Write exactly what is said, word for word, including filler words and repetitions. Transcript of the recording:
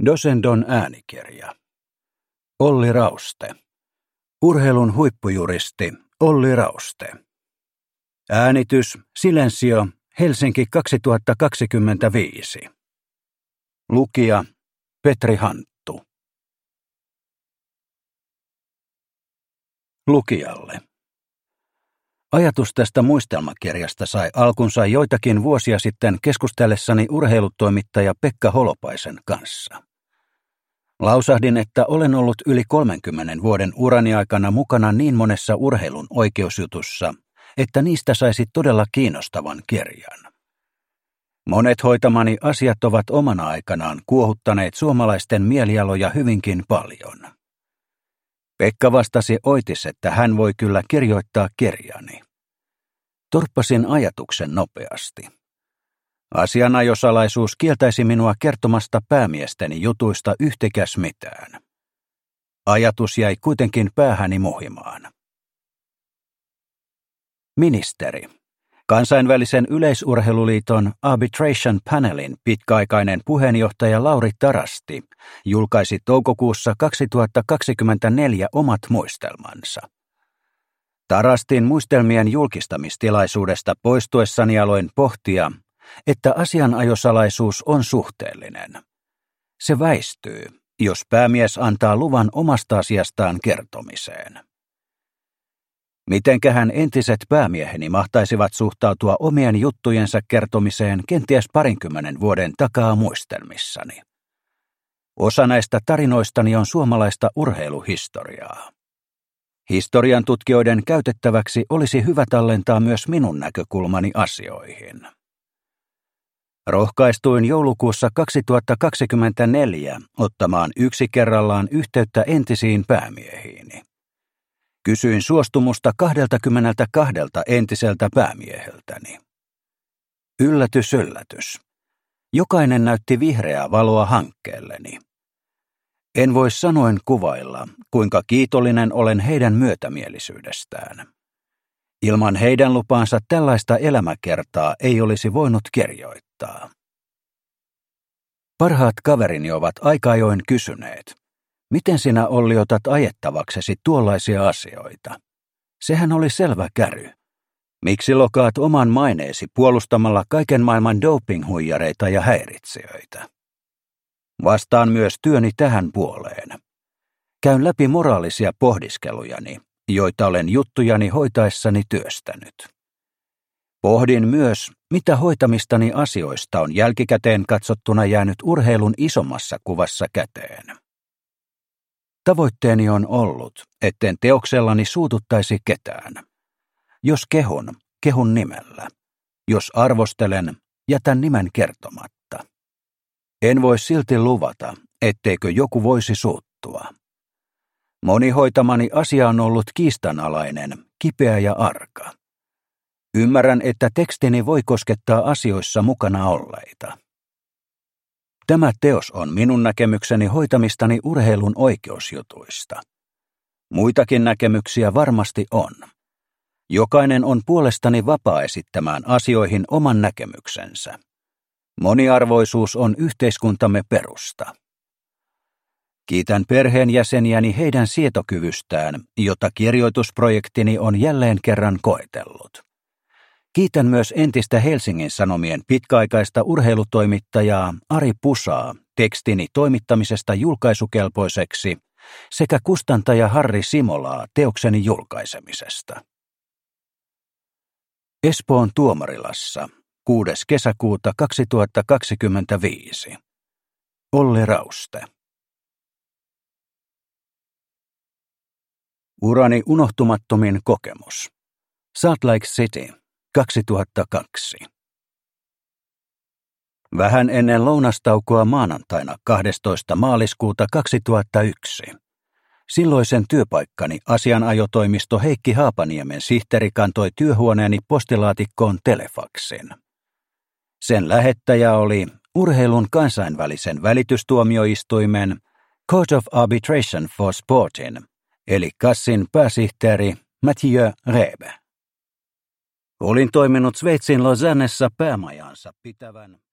Dosendon äänikirja. Olli Rauste. Urheilun huippujuristi Olli Rauste. Äänitys Silensio, Helsinki kaksituhattakaksikymmentäviisi. Lukija Petri Hanttu. Lukijalle. Ajatus tästä muistelmakirjasta sai alkunsa joitakin vuosia sitten keskustellessani urheilutoimittaja Pekka Holopaisen kanssa. Lausahdin, että olen ollut yli kolmenkymmenen vuoden urani aikana mukana niin monessa urheilun oikeusjutussa, että niistä saisi todella kiinnostavan kirjan. Monet hoitamani asiat ovat omana aikanaan kuohuttaneet suomalaisten mielialoja hyvinkin paljon. Pekka vastasi oitis, että hän voi kyllä kirjoittaa kirjani. Torppasin ajatuksen nopeasti. Asianajosalaisuus kieltäisi minua kertomasta päämiesteni jutuista yhtikäs mitään. Ajatus jäi kuitenkin päähäni muhimaan. Ministeri. Kansainvälisen yleisurheiluliiton Arbitration Panelin pitkäaikainen puheenjohtaja Lauri Tarasti julkaisi toukokuussa kaksituhattakaksikymmentäneljä omat muistelmansa. Tarastin muistelmien julkistamistilaisuudesta poistuessani aloin pohtia, että asianajosalaisuus on suhteellinen. Se väistyy, jos päämies antaa luvan omasta asiastaan kertomiseen. Mitenkähän entiset päämieheni mahtaisivat suhtautua omien juttujensa kertomiseen kenties parinkymmenen vuoden takaa muistelmissani? Osa näistä tarinoistani on suomalaista urheiluhistoriaa. Historian tutkijoiden käytettäväksi olisi hyvä tallentaa myös minun näkökulmani asioihin. Rohkaistuin joulukuussa kaksituhattakaksikymmentäneljä ottamaan yksi kerrallaan yhteyttä entisiin päämiehiini. Kysyin suostumusta kaksikymmentäkaksi entiseltä päämieheltäni. Yllätys, yllätys. Jokainen näytti vihreää valoa hankkeelleni. En voi sanoen kuvailla, kuinka kiitollinen olen heidän myötämielisyydestään. Ilman heidän lupaansa tällaista elämäkertaa ei olisi voinut kirjoittaa. Parhaat kaverini ovat aika ajoin kysyneet, miten sinä Olli otat ajettavaksesi tuollaisia asioita? Sehän oli selvä käry. Miksi lokaat oman maineesi puolustamalla kaiken maailman dopinghuijareita ja häiritsijöitä? Vastaan myös työni tähän puoleen. Käyn läpi moraalisia pohdiskelujani, joita olen juttujani hoitaessani työstänyt. Pohdin myös, mitä hoitamistani asioista on jälkikäteen katsottuna jäänyt urheilun isommassa kuvassa käteen. Tavoitteeni on ollut, etten teoksellani suututtaisi ketään. Jos kehun, kehun nimellä. Jos arvostelen, jätän nimen kertomatta. En voi silti luvata, etteikö joku voisi suuttua. Moni hoitamani asia on ollut kiistanalainen, kipeä ja arka. Ymmärrän, että tekstini voi koskettaa asioissa mukana olleita. Tämä teos on minun näkemykseni hoitamistani urheilun oikeusjutuista. Muitakin näkemyksiä varmasti on. Jokainen on puolestani vapaa esittämään asioihin oman näkemyksensä. Moniarvoisuus on yhteiskuntamme perusta. Kiitän perheenjäseniäni heidän sietokyvystään, jota kirjoitusprojektini on jälleen kerran koetellut. Kiitän myös entistä Helsingin Sanomien pitkäaikaista urheilutoimittajaa Ari Pusaa tekstini toimittamisesta julkaisukelpoiseksi sekä kustantaja Harri Simolaa teokseni julkaisemisesta. Espoon Tuomarilassa, kuudes kesäkuuta kaksituhattakaksikymmentäviisi. Olli Rauste. Urani unohtumattomin kokemus. Salt Lake City, kaksituhattakaksi. Vähän ennen lounastaukoa maanantaina kahdestoista maaliskuuta kaksituhattayksi. Silloisen työpaikkani asianajotoimisto Heikki Haapaniemen sihteeri kantoi työhuoneeni postilaatikkoon telefaksin. Sen lähettäjä oli urheilun kansainvälisen välitystuomioistuimen Court of Arbitration for Sportin, eli Kassin pääsihteeri Mathieu Rebe. Olin toiminut Sveitsin Lausannessa päämajansa pitävän